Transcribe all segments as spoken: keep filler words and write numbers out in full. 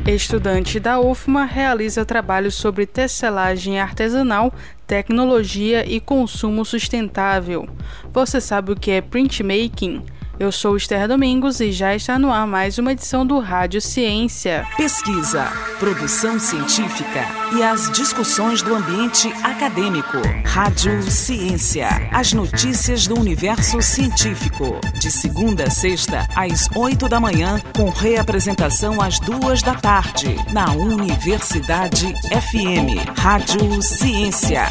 Estudante da U F M A realiza trabalhos sobre tecelagem artesanal, tecnologia e consumo sustentável. Você sabe o que é printmaking? Eu sou Esther Domingos e já está no ar mais uma edição do Rádio Ciência. Pesquisa, produção científica e as discussões do ambiente acadêmico. Rádio Ciência, as notícias do universo científico. De segunda a sexta, às oito da manhã, com reapresentação às duas da tarde, na Universidade F M. Rádio Ciência.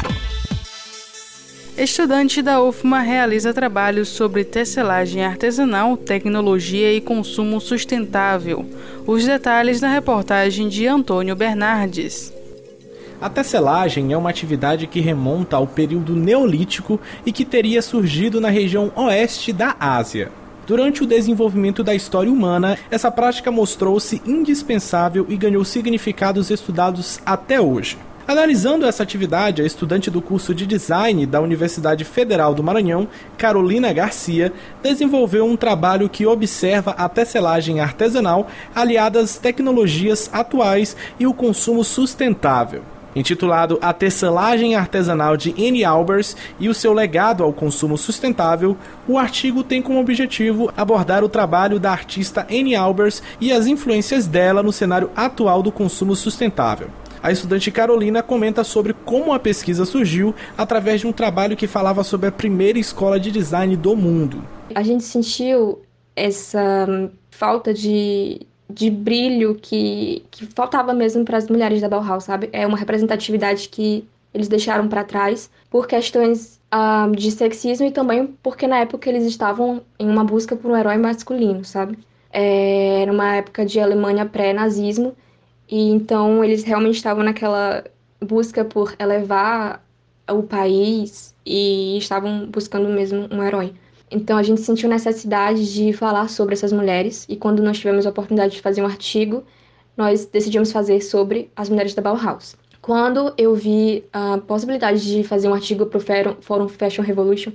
Estudante da U F M A realiza trabalhos sobre tecelagem artesanal, tecnologia e consumo sustentável. Os detalhes na reportagem de Antônio Bernardes. A tecelagem é uma atividade que remonta ao período neolítico e que teria surgido na região oeste da Ásia. Durante o desenvolvimento da história humana, essa prática mostrou-se indispensável e ganhou significados estudados até hoje. Analisando essa atividade, a estudante do curso de Design da Universidade Federal do Maranhão, Carolina Garcia, desenvolveu um trabalho que observa a tecelagem artesanal aliada às tecnologias atuais e o consumo sustentável. Intitulado A Tecelagem Artesanal de Annie Albers e o seu legado ao consumo sustentável, o artigo tem como objetivo abordar o trabalho da artista Annie Albers e as influências dela no cenário atual do consumo sustentável. A estudante Carolina comenta sobre como a pesquisa surgiu através de um trabalho que falava sobre a primeira escola de design do mundo. A gente sentiu essa falta de, de brilho que, que faltava mesmo para as mulheres da Bauhaus, sabe? É uma representatividade que eles deixaram para trás por questões uh, de sexismo e também porque na época eles estavam em uma busca por um herói masculino, sabe? É, era uma época de Alemanha pré-nazismo. E então eles realmente estavam naquela busca por elevar o país e estavam buscando mesmo um herói. Então a gente sentiu necessidade de falar sobre essas mulheres e quando nós tivemos a oportunidade de fazer um artigo, nós decidimos fazer sobre as mulheres da Bauhaus. Quando eu vi a possibilidade de fazer um artigo para o Fórum Fashion Revolution,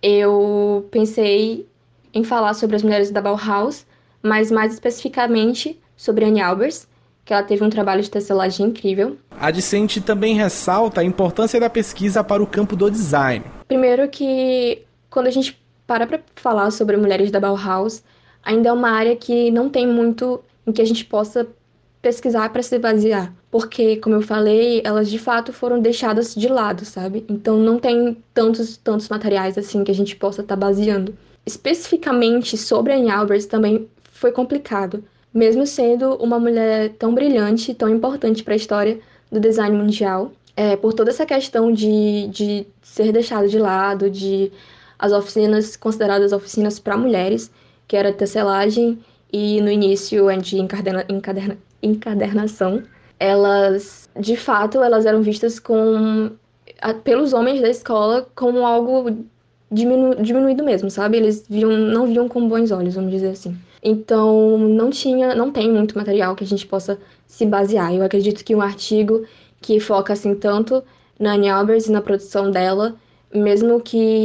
eu pensei em falar sobre as mulheres da Bauhaus, mas mais especificamente sobre Annie Albers, que ela teve um trabalho de tecelagem incrível. A discente também ressalta a importância da pesquisa para o campo do design. Primeiro que, quando a gente para para falar sobre mulheres da Bauhaus, ainda é uma área que não tem muito em que a gente possa pesquisar para se basear. Porque, como eu falei, elas de fato foram deixadas de lado, sabe? Então não tem tantos, tantos materiais assim que a gente possa estar tá baseando. Especificamente sobre a Annie Albers também foi complicado. Mesmo sendo uma mulher tão brilhante e tão importante para a história do design mundial, é, por toda essa questão de, de ser deixado de lado, de as oficinas consideradas oficinas para mulheres, que era tecelagem e no início de encaderna, encaderna, encadernação, elas, de fato, elas eram vistas com, a, pelos homens da escola como algo diminu, diminuído mesmo, sabe? Eles viam, não viam com bons olhos, vamos dizer assim. Então, não tinha, não tem muito material que a gente possa se basear. Eu acredito que um artigo que foca assim tanto na Annie Albers e na produção dela, mesmo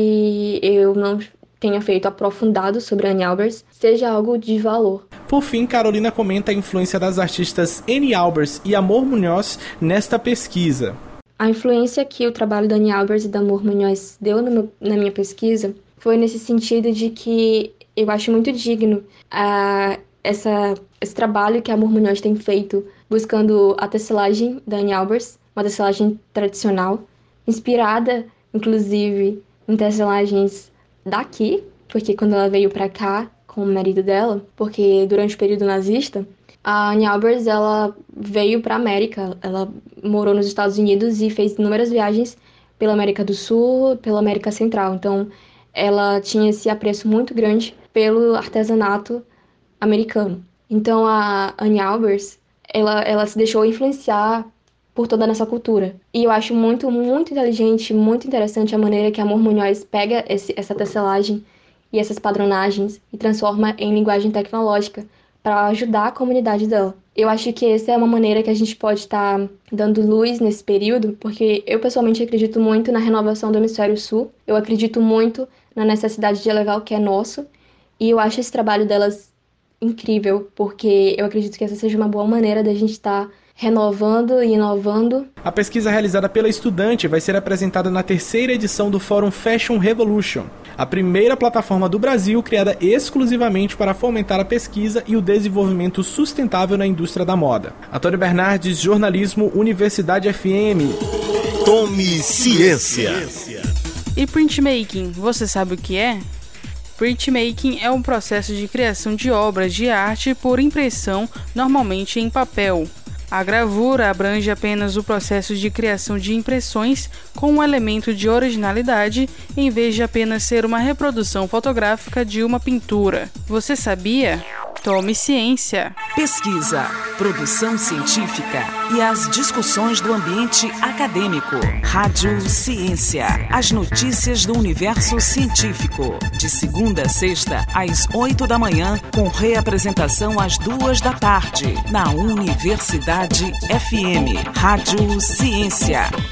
que eu não tenha feito aprofundado sobre a Annie Albers, seja algo de valor. Por fim, Carolina comenta a influência das artistas Annie Albers e Amor Munhoz nesta pesquisa. A influência que o trabalho da Annie Albers e da Amor Munhoz deu no meu, na minha pesquisa foi nesse sentido de que eu acho muito digno uh, essa, esse trabalho que a Amor Munhoz tem feito, buscando a tecelagem da Annie Albers, uma tecelagem tradicional, inspirada, inclusive, em tecelagens daqui, porque quando ela veio para cá com o marido dela, porque durante o período nazista, a Annie Albers ela veio para a América, ela morou nos Estados Unidos e fez inúmeras viagens pela América do Sul, pela América Central, então ela tinha esse apreço muito grande pelo artesanato americano. Então a Annie Albers, ela, ela se deixou influenciar por toda a nossa cultura. E eu acho muito, muito inteligente, muito interessante a maneira que a Amor Munhoz pega esse, essa tecelagem e essas padronagens e transforma em linguagem tecnológica para ajudar a comunidade dela. Eu acho que essa é uma maneira que a gente pode estar tá dando luz nesse período, porque eu pessoalmente acredito muito na renovação do Hemisfério Sul, eu acredito muito na necessidade de elevar o que é nosso, e eu acho esse trabalho delas incrível, porque eu acredito que essa seja uma boa maneira da gente estar tá renovando e inovando. A pesquisa realizada pela estudante vai ser apresentada na terceira edição do Fórum Fashion Revolution, a primeira plataforma do Brasil criada exclusivamente para fomentar a pesquisa e o desenvolvimento sustentável na indústria da moda. Antônio Bernardes, Jornalismo, Universidade F M. Tome ciência. E printmaking, você sabe o que é? Printmaking é um processo de criação de obras de arte por impressão, normalmente em papel. A gravura abrange apenas o processo de criação de impressões com um elemento de originalidade, em vez de apenas ser uma reprodução fotográfica de uma pintura. Você sabia? Tome ciência! Pesquisa, produção científica e as discussões do ambiente acadêmico. Rádio Ciência. As notícias do universo científico. De segunda a sexta, às oito da manhã, com reapresentação às duas da tarde, na Universidade F M. Rádio Ciência.